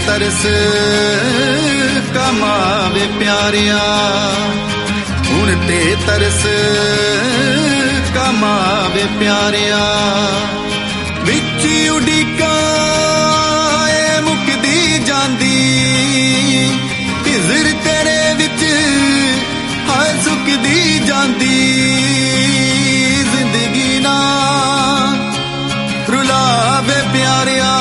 तरस कमावे प्यारिया, हुण ते तरस कमावे प्यारिया। विच उड़ीका मुकदी जांदी, हिजर तेरे विच हर सुकदी जांदी। जिंदगी ना रुलावे प्यारिया,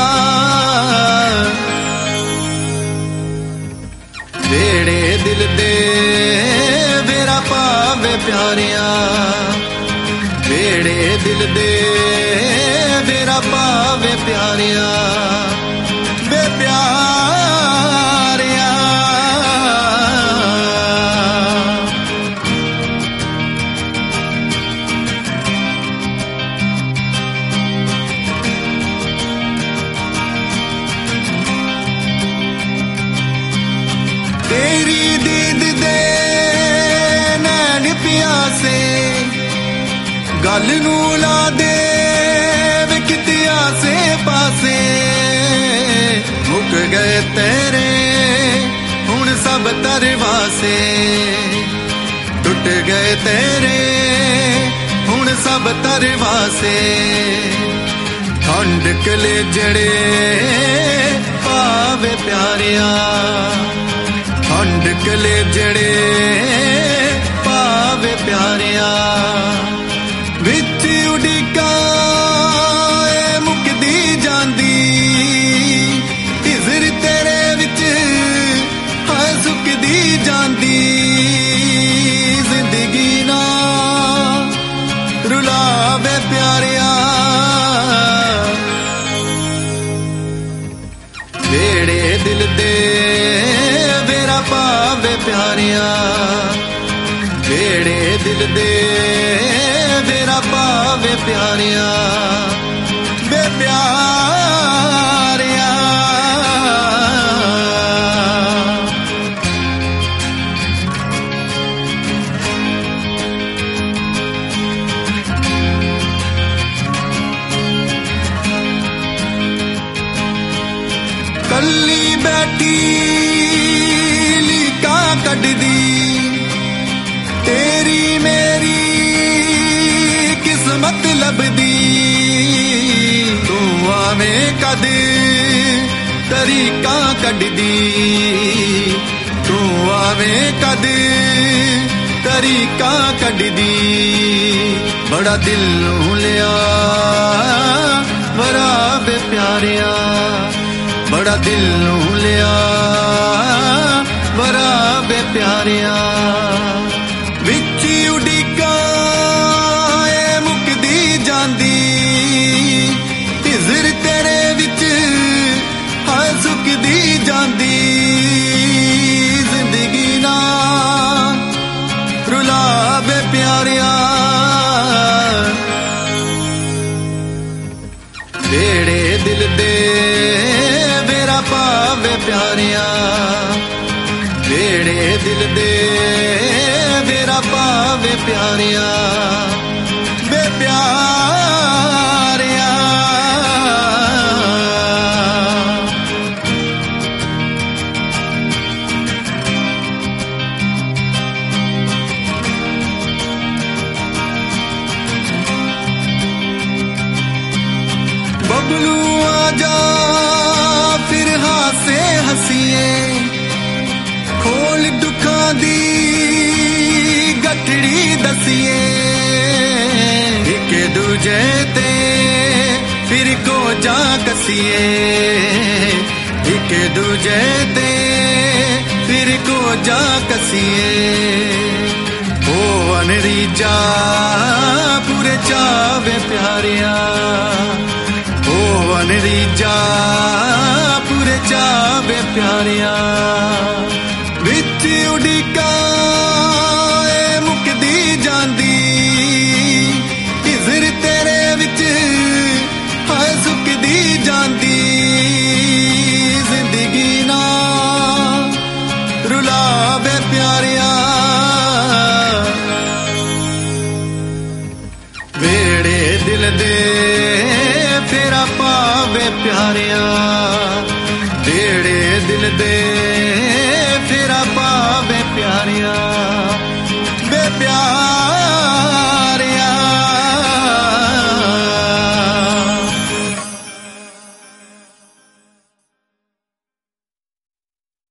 वेड़े दिल दे वेरा पावे प्यारिया, वेड़े दिल दे वेरा पावे प्यारिया, वे प्यारिया। तेरी दीद दे नैन प्यासे, गल नू ला दे किते आसे पासे। मुक गए तेरे हुण सब तरवासे, टुट गए तेरे हुण सब तरवासे। ठंड कलेजड़े पावे प्यारिया, ठंड कलेजड़े पावे प्यारिया। विच उड़ीका मुकदी जांदी, हिजर तेरे विच हाय सुकदी जांदी। जिंदगी ना रुलावे प्यारिया, वेड़े दिल दे वेरा पावे प्यारिया, वेड़े दिल दे वेरा पावे प्यारिया, वे प्यारिया। कल्ली बैठी लीका कड्डी, तेरी मेरी किस्मत लभदी। तू आवे कद तरीका कड्डी, तू आवे कद तरीका कड्डी। बड़ा दिल नूं लिया वरावे प्यारिया, बड़ा दिल नूं लिया वरावे प्यारिया। विच उड़ीका मुकदी जांदी, हिजर तेरे विच हाय सुकदी जांदी। जिंदगी ना रुलावे प्यारिया, वेड़े दिल दे वेरा पावे प्यारिया, वेड़े दिल दे वेरा पावे प्यारिया, वे प्यारिया। बबलू आजा फिर हासे हसीए, खोल दुखां दी गठड़ी दसीए। एक दूजे ते फिर को जा कसीए, एक दूजे ते फिर को जा कसीए। ओ अनरीजा पूरे चावे प्यारिया, ओ अनरीजा पूरे चावे प्यारिया। विच उड़ीका मुकदी जांदी, हिजर तेरे विच हाय सुकदी जांदी। जिंदगी ना रुलावे प्यारिया, वेड़े दिल दे फेरा पावे प्यारिया, वेड़े ਦੇ ਫੇਰਾ ਪਾਵੇ ਪਿਆਰਿਆ।